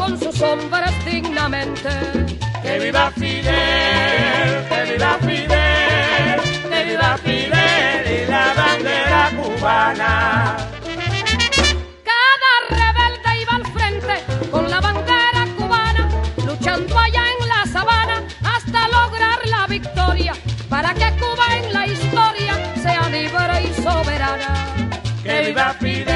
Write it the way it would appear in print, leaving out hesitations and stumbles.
con sus hombres dignamente. ¡Que viva Fidel! ¡Que viva Fidel! ¡Que viva Fidel y la bandera cubana! Cada rebelde iba al frente con la bandera cubana, luchando allá en la sabana hasta lograr la victoria, para que Cuba en la historia sea libre y soberana. ¡Que viva Fidel!